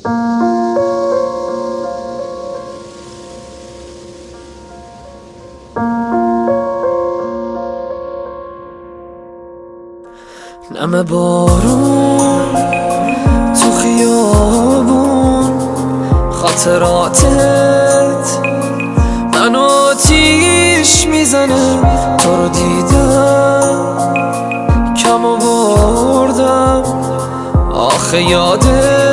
نم بارون تو خیابون، خاطراتت منو آتیش میزنه. تو رو دیدم کم آوردم، آخه یادت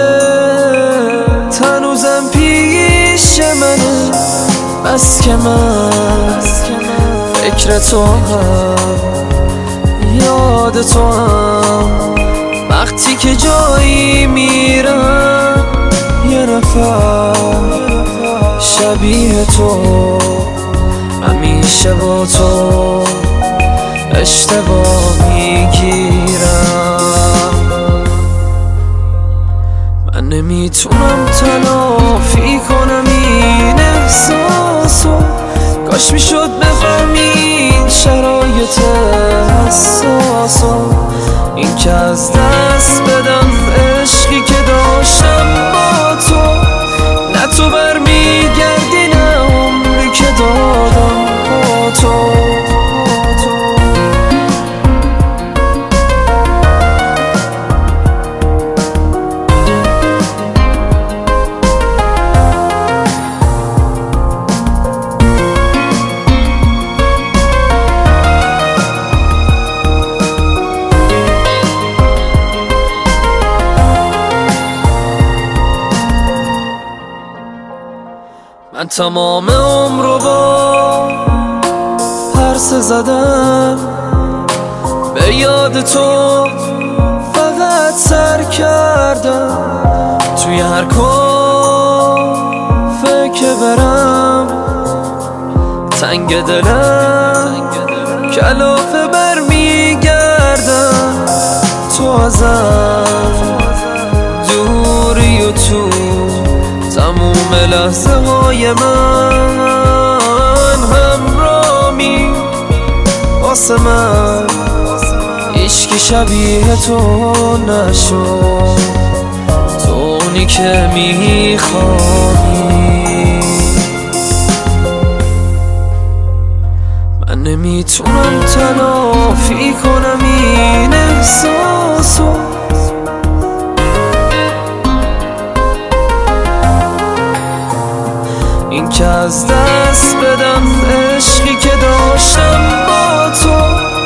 هنوزم پیش منه. بس که من فکر تو هم یاد تو هم، وقتی که جایی میرم یه نفر شبیه تو همیشه با تو اشتباه میگیرم. من نمیتونم تلافی کنم این احساسو، کاش میشد بفهمین شرایط حساسو. این که از دست بدم عشقی که داشتم با تو، نه تو برمیگردی نه عمری که دادم با تو. من تمام عمر رو با پرسه زدم، به یاد تو فقط سر کردم. توی هر کافه که برم تنگ دلم کلافه برمیگردم. تو ازم دوری و تو تموم لحظه های من همرامی. واسه من هیچکی شبیه تو نشد، تو اونی که میخوایی. من نمیتونم تلافی کنم این احساسو، این که از دست بدم عشقی که داشتم با تو.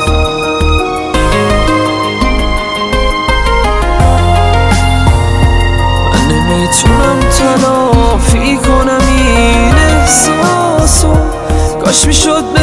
من نمیتونم تلافی کنم این احساسو، کاش میشد